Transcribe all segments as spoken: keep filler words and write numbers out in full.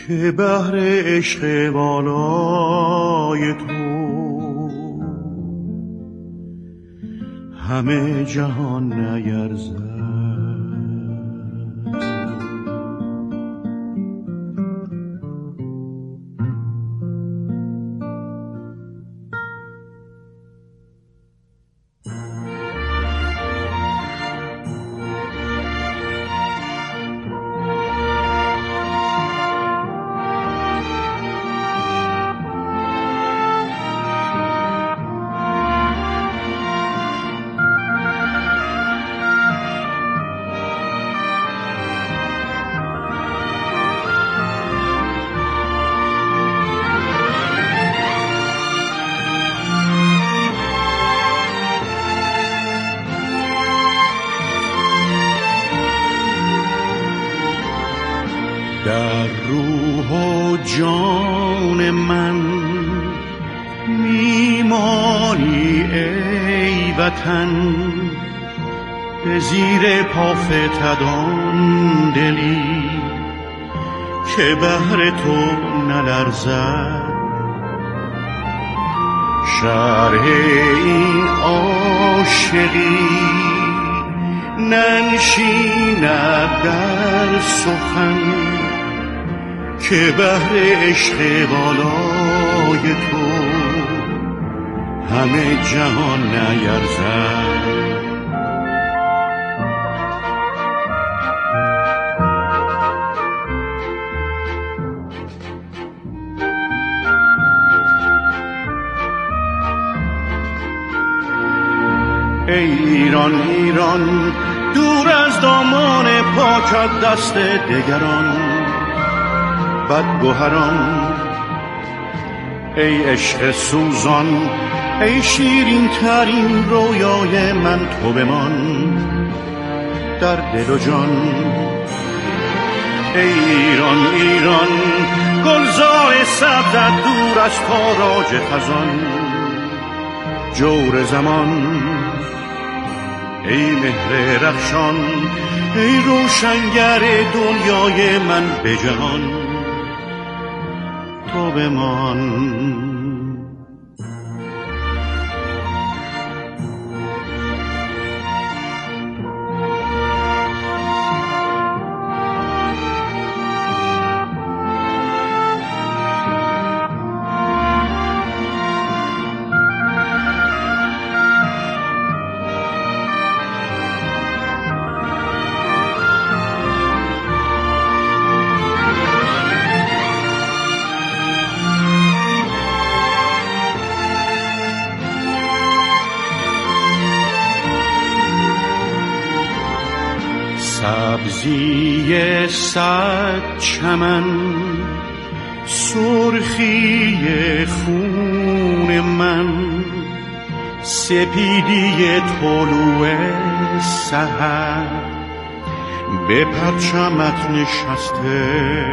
که بحر عشق والای تو همه جهان نیرزد. در روح و جان من میمانی ای وطن، به زیر پا فتدان دلی که بهر تو نلرزد. شرح این عاشقی ننشیند در سخن که بهر عشق والای تو همه جهان نیرزد. ای ایران ایران دور از دامان پاکت دست دگران بدگوهران، ای عشق سوزان ای شیرین ترین رویای من تو بمان در دل و جان. ای ایران ایران گلزار سبزت دور از تاراج خزان جور زمان. ای مهر رخشان ای روشنگر دنیای من به جهان تو بمان. سبزی صد چمن سرخی خون من، سپیدی طلوع سحر به پرچمت نشسته.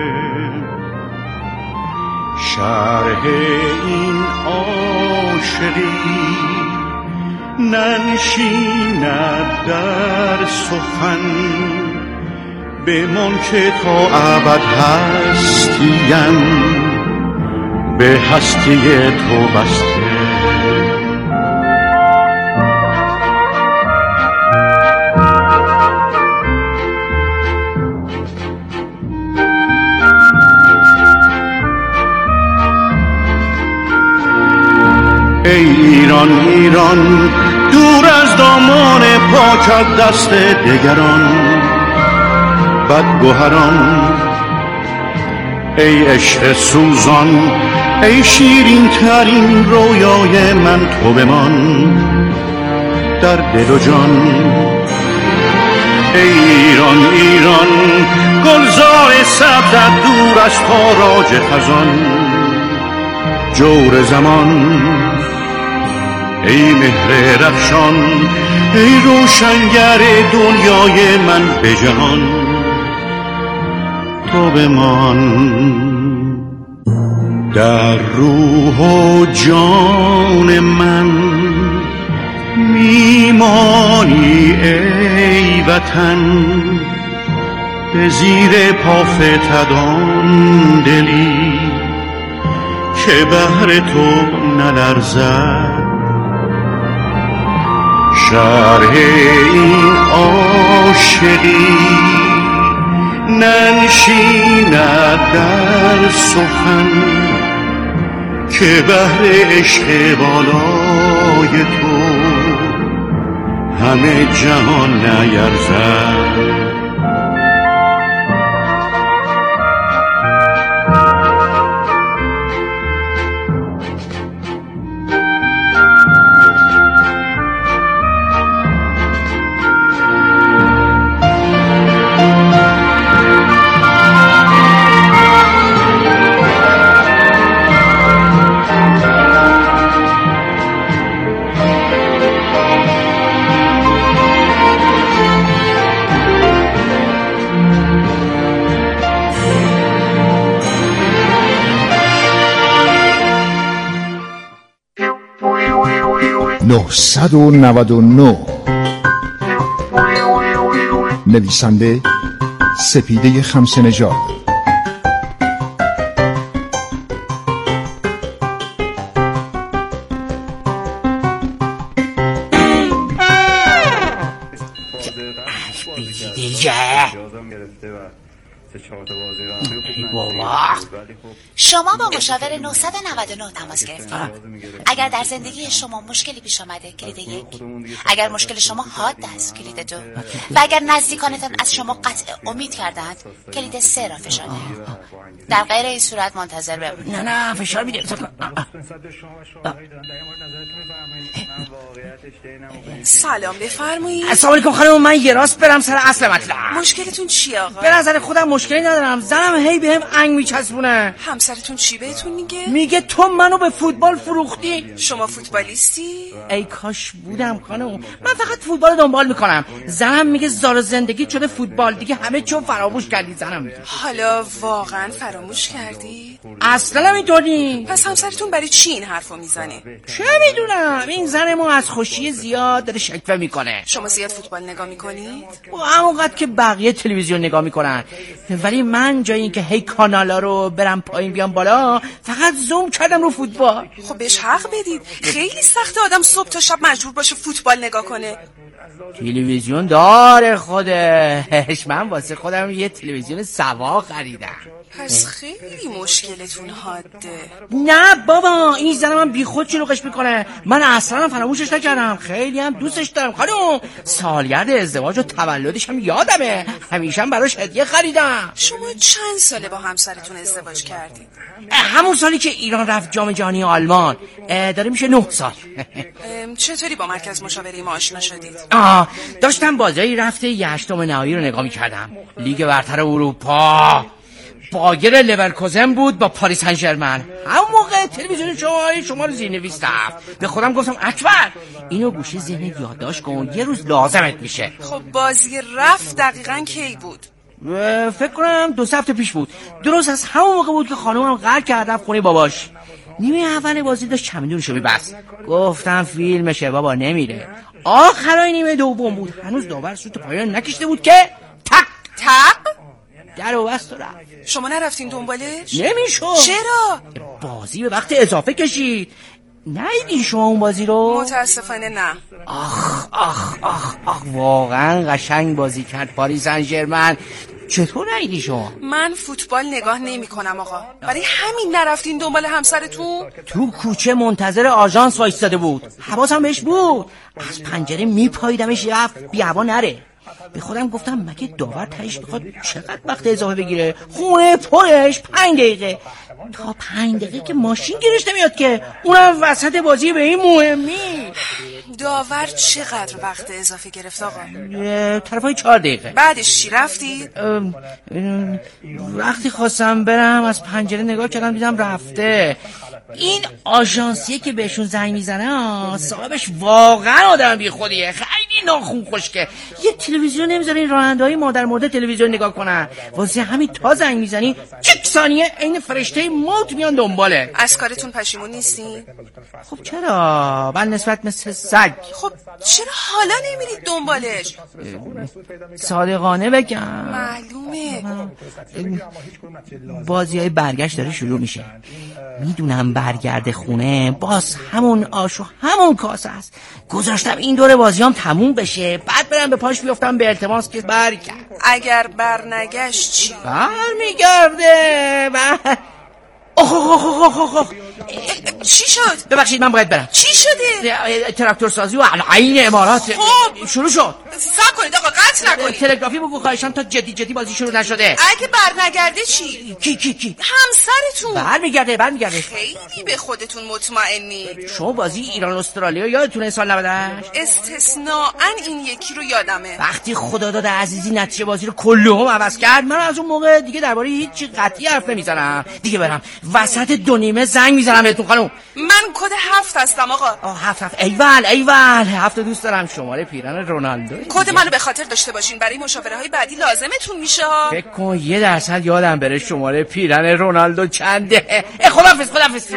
شرح این عاشقی ننشیند در سخن بمان که تا ابد هستیم به هستی تو بسته. ای ایران ایران دور از دامان پاکت دست دگران بدگوهران، ای عشق سوزان ای شیرین ترین رویای من تو بمان در دل و جان. ای ایران ایران گلزار سبزت دور از تاراج خزان جور زمان. ای مهر رخشان ای روشنگر دنیای من به جهان تو بمان. در روح و جان من میمانی ای وطن، به زیر پا فتدان دلی که بهر تو نلرزد، شرح این عاشقی ننشیند در سخن، که بهر عشق بالای تو همه جهان نیرزد. نهصد و نود و نه. نویسنده سپیده خمسه‌نژاد. شما با مشاور نهصد و نود و نه تماس گرفتید. اگر در زندگی شما مشکلی پیش آمده کلید یک، اگر مشکل شما حاد است کلید دو، و اگر نزدیکانتان از شما قطع امید کردند کلید سه را فشار دهید. در غیر این صورت منتظر بمونید. نه نه فشار میده. سلام بفرمایید. السلام علیکم خانم، من یه راست برم سر اصل مطلب. مشکلتون چیه آقا؟ به نظر خودم مشکلی ندارم، زنم هی بهم انگ میچسبونه. همسرتون چی بهتون میگه؟ میگه تو منو به فوتبال فروختی. شما فوتبالیستی؟ ای کاش بودم خانم، من فقط فوتبال دنبال میکنم. زنم میگه زار زندگی شده فوتبال، دیگه همه چیو فراموش کردی. زنم میگه. حالا واقعا فراموش کردی؟ اصلا نمیدونی. پس همسرتون برای چی این حرفو میزنه؟ چه میدونم، این زن ما از خوشی زیاد داره شکوه میکنه. شما زیاد فوتبال نگاه میکنید؟ همونقدر که بقیه تلویزیون نگاه میکنن، ولی من جای این که هی کانالا رو برم پایین بیام بالا فقط زوم کردم رو فوتبال. خب بهش حق بدید، خیلی سخته آدم صبح تا شب مجبور باشه فوتبال نگاه کنه. تلویزیون داره خودش، من واسه خودم یه تلویزیون سوا خریدم. پس خیلی مشکلتون حاده. نه بابا، این زن من بی خود شلوغش میکنه، من اصلا فراموشش نکردم، خیلی هم دوستش دارم خانم. سالگرد ازدواج و تولدش هم یادمه، همیشه هم براش هدیه خریدم. شما چند ساله با همسرتون ازدواج کردید؟ همون سالی که ایران رفت جام جهانی آلمان، داره میشه نه سال. چطوری با مرکز مشاوره ما آشنا شدید؟ آه داشتم بازی رفته هشتم نهایی رو نگاه میکردم، لیگ برتر اروپا. بایر لورکوزن بود با پاریس سن ژرمن. همون موقع تلویزیون شما شما رو زیرنویس رفت. به خودم گفتم اکبر اینو گوشه ذهنت یادداشت کن، یه روز لازمت میشه. خب بازی رفت دقیقاً کی بود؟ فکر کنم دو سه هفته پیش بود. درست از همون موقع بود که خانومم قهر کرد رفت خونه باباش. نیمه اول بازی داشت چمدونشو میبست. گفتم فیلمشه بابا، نمیره. آخرای نیمه دوم بود، هنوز داور سوت پایان نکشیده بود که تق تق در و بست و رفت. شما نرفتین دنبالش؟ نمیشد. چرا؟ بازی به وقت اضافه کشید. ندیدین شما اون بازی رو؟ متاسفانه نه. آخ آخ آخ آخ واقعا قشنگ بازی کرد پاریس سن ژرمن. چطور ندیدی شما؟ من فوتبال نگاه نمی کنم آقا. برای همین نرفتین دنبال همسرتون؟ تو کوچه منتظر آژانس وایستاده بود، حواسم بهش بود، از پنجره میپاییدمش رفت بی هوا نره. به خودم گفتم مگه داور تهش بخواد چقدر وقت اضافه بگیره؟ خونه پرش پنج دقیقه. تا پنج دقیقه که ماشین گیرش نمیاد که، اونم وسط بازی به این مهمی. داور چقدر وقت اضافه گرفت آقا؟ طرفای چهار دقیقه. بعدش چی رفتی؟ وقتی خواستم برم از پنجره نگاه کردم دیدم رفته. این آژانسیه که بهشون زنگ میزنه صاحبش واقعا آدم بی خودیه، خیلی ناخون خشکه. یه تلویزیون نمیذاره این راننده‌های مادر مرده تلویزیون نگاه کنن، واسه همین تا زنگ میزنی یک ثانیه عین فرشته موت میان دنباله. از کارتون پشیمون نیستی؟ خب چرا؟ من نسبت مثل سگ. خب چرا حالا نمیرید دنبالش؟ صادقانه بگم معلومه بازی های برگشت داره شروع میشه. میدونم برگرده خونه باز همون آش و همون کاسه است. گذاشتم این دوره بازیام تموم بشه بعد برم به پاش بیفتم به التماس که برگرد. اگر برنگشت چی؟ برمیگرده بر... اوه اوه اوه اوه اوه. چی شد؟ ببخشید من باید برم. چی شده؟ تراکتور سازی و عین امارات خب شروع شد. صبر کنید آقا قطع نکنید. تلگرافی بگو خواهشان تا جدی جدی بازی شروع نشده. اگه برنگرده چی؟ کی کی کی؟ همسرتون. برمیگرده برمیگرده. خیلی به خودتون مطمئنی. شما بازی ایران استرالیا یادتونه سال نود و هشت؟ استثناءً این یکی رو یادمه. وقتی خدا داد عزیزی نتیجه بازی رو کلهم عوض کرد من از اون موقع دیگه درباره هیچ قطعی حرف نمیزنم. دیگه برم وسط دو نیمه زنگ میزنم بهتون خانم. من کد هفت هستم آقا. آه هفت هفت ایول ایول هفت دوست دارم. شماره پیرن رونالدو. کد منو به خاطر داشته باشین برای مشاوره های بعدی لازمتون میشه ها. فکر کن یه درصد یادم بره شماره پیرن رونالدو چنده. خداحافظ خداحافظ.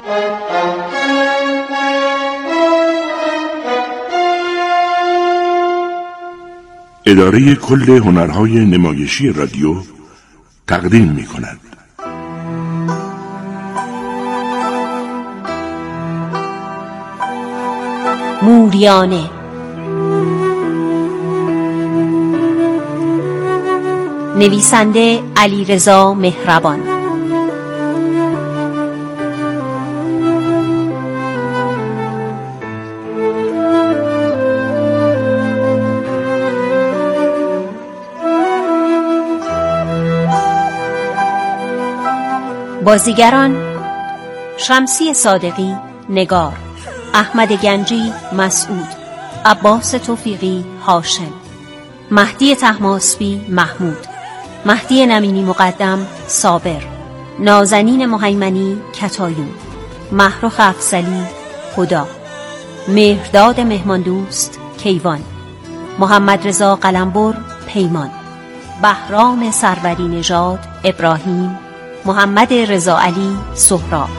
اداره کل هنرهای نمایشی رادیو تقدیم می کند. موریانه، نویسنده علیرضا مهربان، بازیگران: شمسی صادقی نگار، احمد گنجی مسعود، عباس توفیقی هاشم، مهدی طهماسبی محمود، مهدی نمینی مقدم صابر، نازنین مهیمنی کتایون، محروخ افضلی هدا، مهرداد مهماندوست کیوان، محمد رضا قلمبر پیمان، بهرام سروری نژاد ابراهیم، محمد رضا علی سهراب.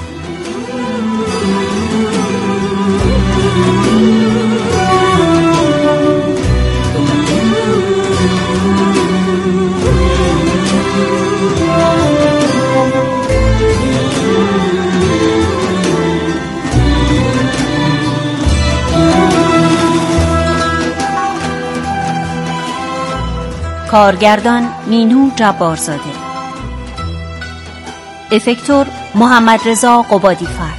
کارگردان مینو جبارزاده، افکتور محمد رضا قبادی‌فر،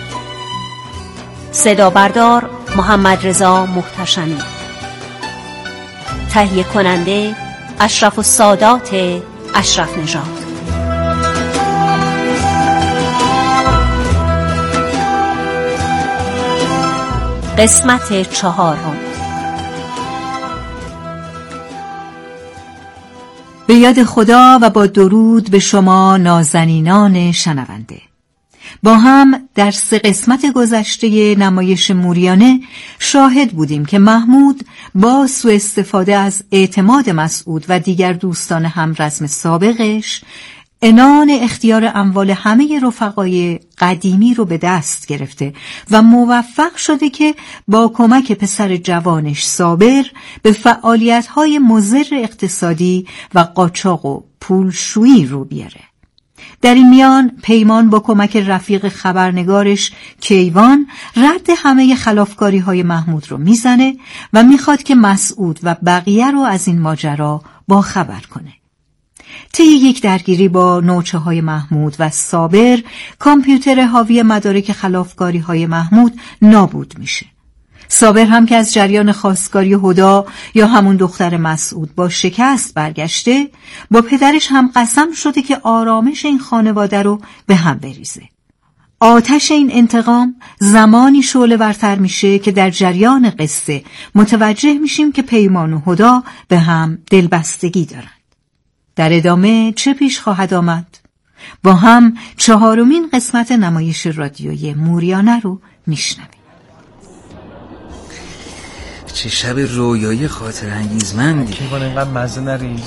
صدا بردار محمد رضا محتشمی، تهیه کننده اشرف السادات اشرف نژاد. قسمت چهارم. به یاد خدا و با درود به شما نازنینان شنونده. با هم در سه قسمت گذشته نمایش موریانه شاهد بودیم که محمود با سوء استفاده از اعتماد مسعود و دیگر دوستان همرزم سابقش عنان اختیار اموال همه رفقای قدیمی رو به دست گرفته و موفق شده که با کمک پسر جوانش صابر به فعالیت‌های مضر اقتصادی و قاچاق و پولشویی رو بیاره. در این میان پیمان با کمک رفیق خبرنگارش کیوان رد همه خلافکاری‌های محمود رو میزنه و میخواد که مسعود و بقیه رو از این ماجرا باخبر کنه. طی یک درگیری با نوچه های محمود و صابر، کامپیوتر حاوی مدارک خلافکاری های محمود نابود میشه. صابر هم که از جریان خواستگاری هدا یا همون دختر مسعود با شکست برگشته، با پدرش هم قسم شده که آرامش این خانواده رو به هم بریزه. آتش این انتقام زمانی شعله ورتر میشه که در جریان قصه متوجه میشیم که پیمان و هدا به هم دلبستگی دارن. در ادامه چه پیش خواهد آمد؟ با هم چهارمین قسمت نمایش رادیویی موریانه رو میشنویم. چه شب رویایی خاطر انگیزمندی. کیوان اینقدر مزه نریز.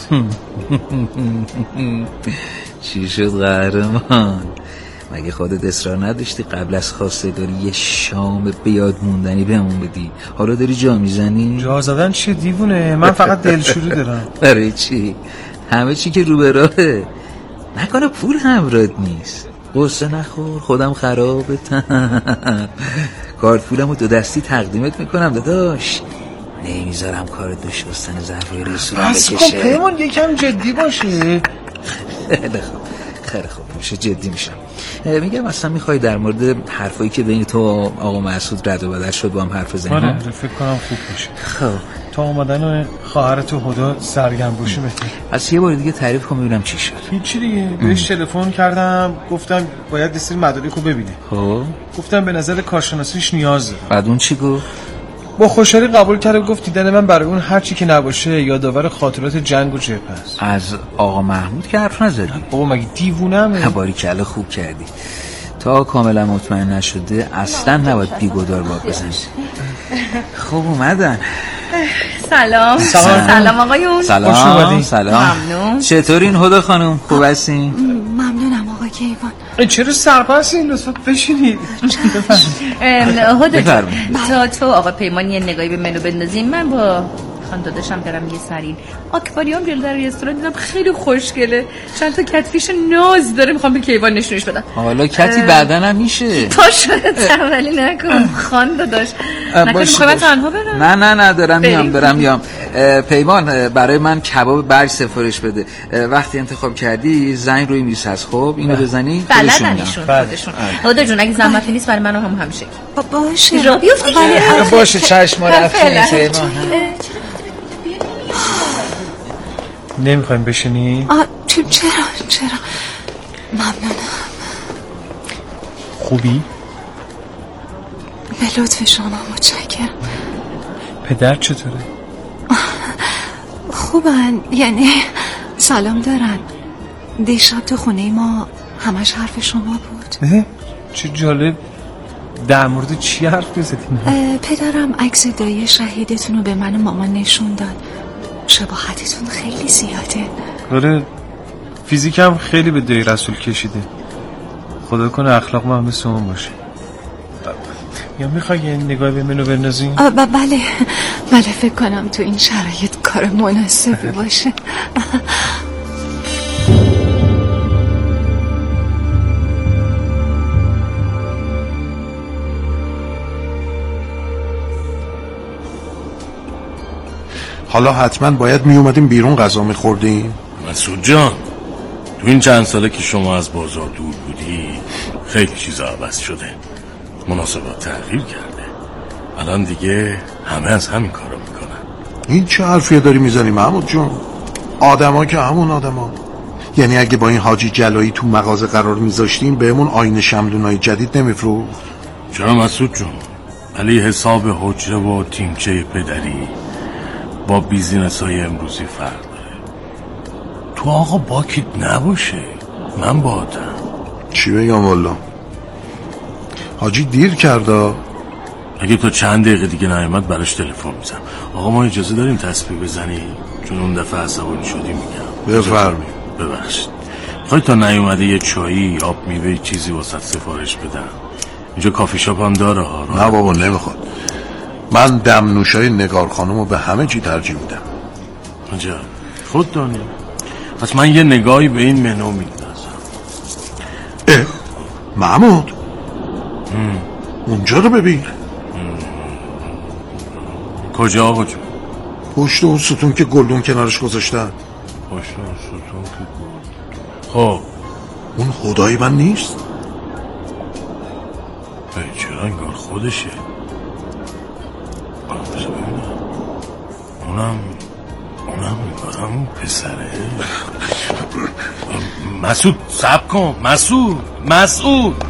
چی شد قهرمان؟ مگه خودت اصرار نداشتی قبل از خواستگاری یه شام بیاد موندنی بهمون بدی؟ حالا داری جا میزنی؟ جا زدن چیه دیوونه؟ من فقط دلشوری دارم. برای چی؟ همه چی که رو به راهه. نکنه پول همراهت نیست؟ قصه نخور، خودم خرابتم. کارت پولمو دو دستی تقدیمت میکنم داداش. نمیذارم کار دو شستن ظرفای رستوران بکشه. از کن پیمان یکم جدی باشه. خیلی خوب خیلی خوب میشه، جدی میشم. میگم اصلا میخوای در مورد حرفایی که بین تو و آقا مسعود رد و بدل شد با هم حرف بزنیم؟ آره فکر کنم خوب باشه. خب تا اومدن خواهرت و هدا سرگرم باشی بهتره. پس یه بار دیگه تعریف کن ببینم چی شد. هیچی دیگه، بهش تلفن کردم گفتم باید یه سری مدارکو ببینه. خب گفتم به نظر کارشناسیش نیاز داره. بعد اون چی گفت؟ با خوشحالی قبول کرد و گفت دیدن من برای اون هر چی که نباشه یادآور خاطرات جنگ و جبهه است. از آقا محمود که حرف نزدی؟ بابا مگه دیوونه‌مه؟ باریکلا خوب کردی. تا کاملا مطمئن نشده اصلا نباید بیگدار باب بزنی. خوب اومدن. سلام. سلام. سلام آقایون. سلام. سلام. ممنون. چطورین هدا خانم؟ خوب هستین؟ ممنونم آقا کیوان. چرا سرپرستین؟ لطفا بشینید. هدو جان تا تو آقا پیمان یه نگاهی به منو بندازیم، من با خان داداشم برم یه سرین آکواریوم جلو در رستوران دیدم خیلی خوشگله، چند تا کتفیش ناز داره، میخوام به کیوان نشونش بدم. حالا کتی بعدن هم میشه. پاشو تنبلی نکن خان داداش. نکنه میخوای من تنها برم؟ نه نه نه دارم میام دارم میام. پیمان برای من کباب برگ سفارش بده. وقتی انتخاب کردی زنگ روی میز هست، خب اینو بزنی بلدن ایشون خودشون. هدو جون اگه زحمتی نیست برای منو هم همیشه. باشه راه بیفتی. باشه چشم رفتیم پیمان. نمیخوایم بشینی؟ آه چرا چرا ممنونم. خوبی؟ به لطف شما متشکرم. پدر چطوره؟ خوبن، یعنی سلام دارن. دیشب تو خونه ما همش حرف شما بود. نه؟ چه جالب. در مورد چی حرف بزدین؟ پدرم عکس دایی شهیدتون رو به من و مامان نشون داد. شباهتتون خیلی زیاده. آره فیزیک هم خیلی به دایی رسول کشیده. خدا کنه اخلاق ما هم مثل اون باشه. یا میخوای یه نگاه به منو بندازیم؟ بله بله فکر کنم تو این شرایط کار مناسبی باشه. حالا حتما باید می اومدیم بیرون غذا می خوردیم. مسعود جان تو این چند ساله که شما از بازار دور بودی خیلی چیزا عوض شده، مناسبات تغییر کرده، الان دیگه همه از همین کارو میکنن. این چه حرفیه داری میزنی محمود جون؟ آدما که همون آدما. یعنی اگه با این حاجی جلایی تو مغازه قرار میذاشتیم بهمون آینه شمدونای جدید نمیفروخت؟ چرا مسعود جون؟ ولی حساب حجره و تیمچه پدری با بیزینس های امروزی فرق داره. تو آقا باکیت نباشه، من باهاتم. چی بگم والا؟ حاجی دیر کرده. اگه تا چند دقیقه دیگه نیامد براش تلفن میزنم. آقا ما اجازه داریم تسبیح بزنیم؟ چون اون دفعه عصبانی شدی میگم. بفرمی. ببخشید. خواهی تا نیومده یه چایی آب میوه چیزی واسط سفارش بدم؟ اینجا کافی شاپ هم داره ها. نه بابا نمیخواد. من دم نوشای نگار خانومو به همه چی ترجیح میدم. عجب خود دانی. پس من یه نگاهی به این منو میندازم. اه محمود اونجا رو ببین. کجا آقا جون؟ پشت اون ستون که گلدون کنارش گذاشتن. پشت اون ستون که گلدون. خب اون خدای من نیست؟ ای چرا انگار خودشه. اونم اونم انگار همون پسره. مسعود صبر کن. مسعود مسعود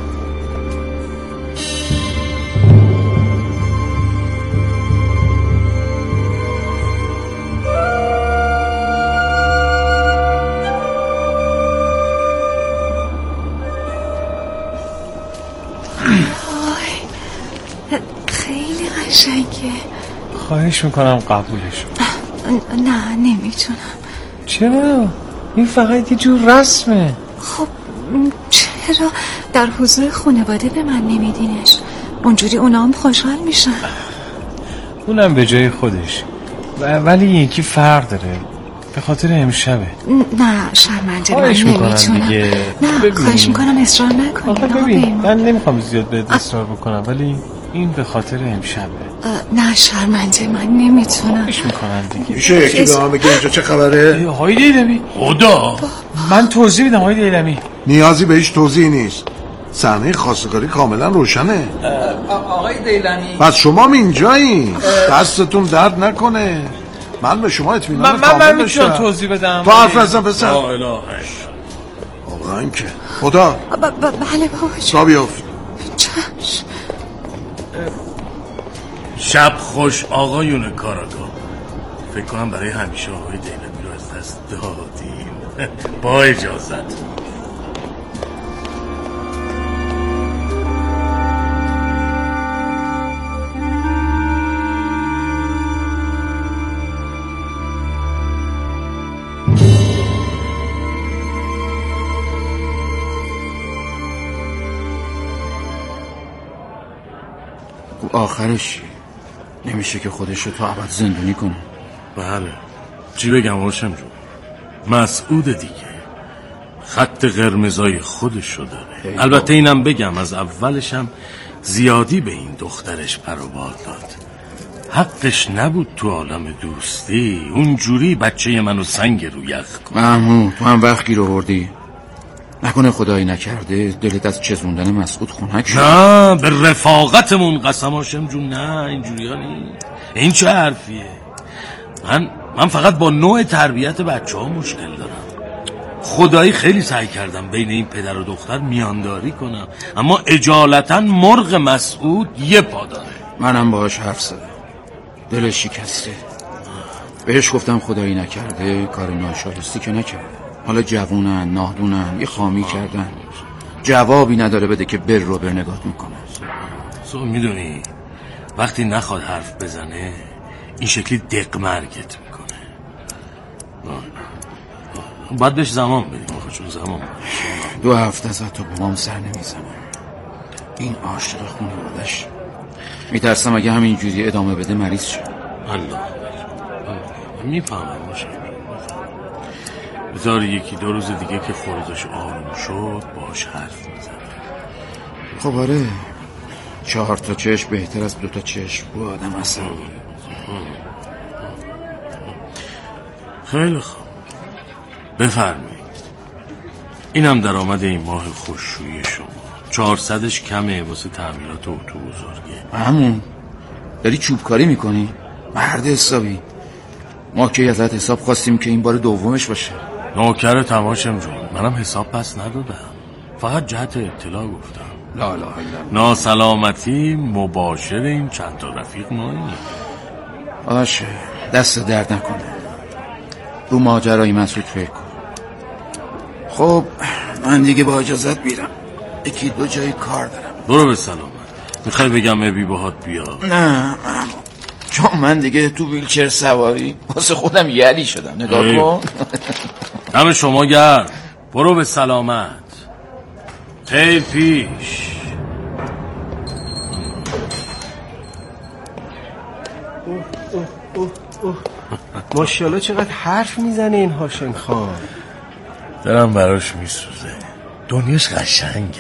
خیلی قشنگه. خواهش میکنم قبولش. نه نمیتونم. چرا؟ این فقط یه جور رسمه. خب چرا در حضور خانواده به من نمیدینش؟ اونجوری اونا هم خوشحال میشن. اونم به جای خودش، ولی یکی فرق داره. به خاطر امشبه. نه شرمنده من نمیتونم. نه خواهش میکنم اصرار نکنی. آخه ببین من نمیخوام زیاد به اصرار بکنم ولی این به خاطر امشبه. نه شرمنده من نمیتونم. خواهش میکنم دیگه. میشه یکی به هم بگه اینجا چه خبره؟ های دیلمی خدا من توضیح بدم. های دیلمی نیازی به هیچ توضیح نیست. صحنه خواستگاری کاملا روشنه. آقای دیلمی پس شما اینجایی. دستتون درد نکنه. من به شما اطمینان کامل من داشتم. من میتونم توضیح بدم. تو حرف نزن پسر. لا اله واقعا که خدا. بله بابا تا بیافت. چشم. شب خوش آقایون کاراگاه. فکر کنم برای همیشه آقای دیلمی رو از دست دادیم. با اجازت. خب آخرش نمیشه که خودشو تا ابد زندونی کنه؟ بله چی بگم هاشم جون، مسعود دیگه خط قرمزای خودشو داره. البته اینم بگم از اولشم زیادی به این دخترش پر و بال داد. حقش نبود تو عالم دوستی اونجوری بچه منو سنگ رو یخ کن. محمود تو هم وقت گیر آوردی، نکنه خدایی نکرده دلت از چزوندن مسعود خنک شد؟ نه به رفاقتمون قسم هاشم جون، نه اینجوری ها نیست. این چه حرفیه؟ من من فقط با نوع تربیت بچه ها مشکل دارم. خدایی خیلی سعی کردم بین این پدر و دختر میانداری کنم، اما اجالتا مرغ مسعود یه پا داره. منم باهاش حرف زدم، دلش شکسته. بهش گفتم خدایی نکرده کار ناشایستی که نکرده، حالا جوونن نادونن یه خامی کردن، جوابی نداره بده که بر رو بر نگات میکنه. تو میدونی وقتی نخواد حرف بزنه این شکلی دق مرگت میکنه. باید بهش زمان بدیم آخه، چون زمان دو هفته از تو بابام سر نمیزنم. این عاشق خونه بودش، میترسم اگه همین جوری ادامه بده مریض شد. الله میفهمم باشه، بذار یکی دو روز دیگه که خورزش آروم شد باش حرف میزنم. خب آره، چهار تا چشم بهتر از دو تا چشم بود آدم اصلا. خیلی خوب بفرمایید، اینم درآمد این ماه خوششویی شما. چهارصدش کمه واسه تعمیرات اتو بزرگه. همون داری چوبکاری میکنی؟ مرد حسابی. ما که ازت حساب خواستیم که این بار دومش باشه. نوکر تماشم جون، منم حساب پس ندادم، فقط جهت اطلاع گفتم. لا لا لا ناسلامتی مباشر این چند تا رفیق مایی. باشه دست درد نکنه، رو ماجرای مسعود فکر کن. خب من دیگه با اجازت بیرم، یکی دو جای کار دارم. برو به سلامت. میخوای بگم ابی باهات بیا؟ نه چون من دیگه تو ویلچر سواری واسه خودم یلی شدم. نگاه کن. دم شما گرم، برو به سلامت. خیلی پیش. اوه اوه اوه اوه ماشاءالله چقدر حرف میزنه این هاشم خان. دلم براش میسوزه، دنیاش قشنگه.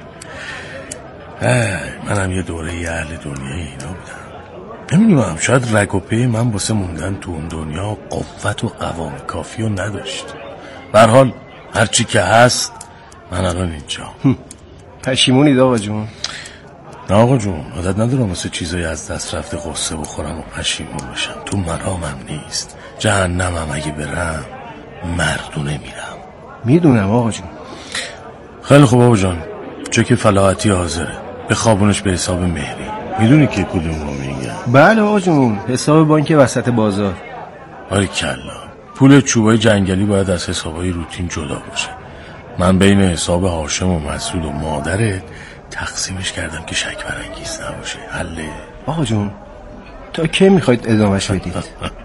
منم یه دوره یه اهل دنیای اینا بودم. نمیدونم شاید رگ و پی من واسه موندن تو اون دنیا قوت و قوام کافی رو نداشت. به هر حال هرچی که هست من الان اینجا. پشیمونید آقا جون؟ نه آقا جون، عادت ندارم واسه چیزای از دست رفته قصه بخورم و پشیمون بشم. تو مرامم نیست. جهنمم اگه برم مردونه میرم. میدونم آقا جون. خیلی خوب آقا جان، چک فلاحتی حاضره، به خوابونش به حساب مهری. میدونی که کدوم رو میگم؟ بله آقا جون، حساب بانک وسط بازار. آره کلا، پول چوبای جنگلی باید از حسابای روتین جدا باشه. من بین حساب هاشم و مسعود و مادرت تقسیمش کردم که شک برانگیز نباشه. حله آقا جون، تا کی میخواید ادامهش بدید؟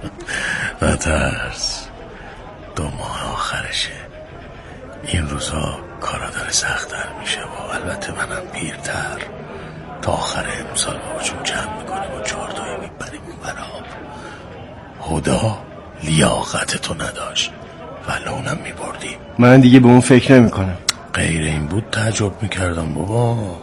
نترس، دو ماه آخرشه. این روزا کارا داره سخت‌تر میشه و البته منم پیرتر. تا آخر امسال بابا جون جمع میکنیم و چهارتایی میبریم اون برام. خدا لیاقتتو نداشت ولی اونم میبردیم. من دیگه به اون فکر نمی کنم. غیر این بود تعجب میکردم بابا.